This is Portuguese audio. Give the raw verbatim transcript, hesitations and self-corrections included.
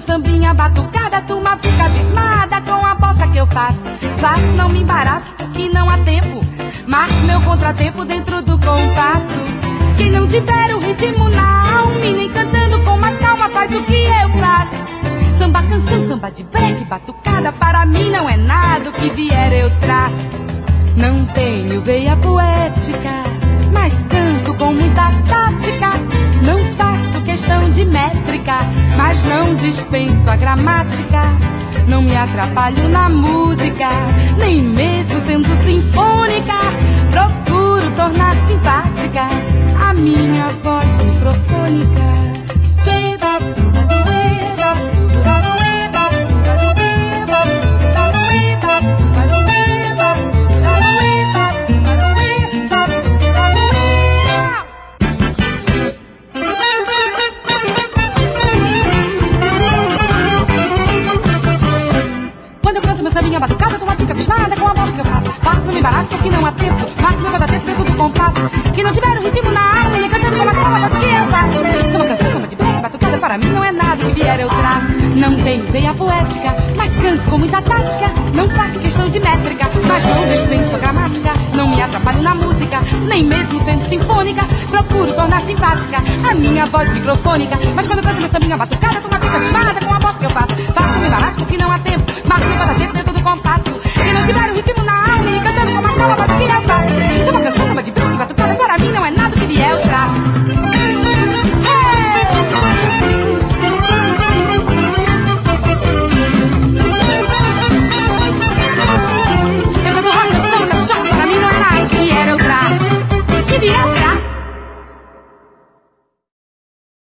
meu sambinha batucada, a turma fica abismada com a bossa que eu faço. Faço, não me embaraço porque não há tempo. Marco meu contratempo dentro do compasso. Quem não tiver o ritmo na alma e nem cantando com mais calma faz o que eu faço. Samba canção, samba de breque, batucada, para mim não é nada, o que vier eu traço. Não tenho veia poética, mas canto com muita tática. Não faço questão de métrica, mas não dispenso a gramática. Não me atrapalho na música, nem mesmo sendo sinfônica. Procuro tornar simpática a minha voz microfônica. Minha batucada, tu fica abismada com a bola que eu faço. Faço, não me embaraço porque não há tempo. Faço meu contratempo dentro do compasso. Que não tiver o ritmo na alma, nem cantando com uma calma, faz o que eu faço. Samba canção, samba de breque, batucada, para mim não é nada, o que vier eu traço. Não tenho veia poética, mas canto com muita tática. Não faço questão de métrica, mas não dispenso a gramática. Não me atrapalho na música, nem mesmo sendo sinfônica. Procuro tornar simpática a minha voz microfônica. Mas quando eu canto meu sambinha batucada, tu fica abismada com a bola que eu faço. Faço, não me embaraço porque não há tempo.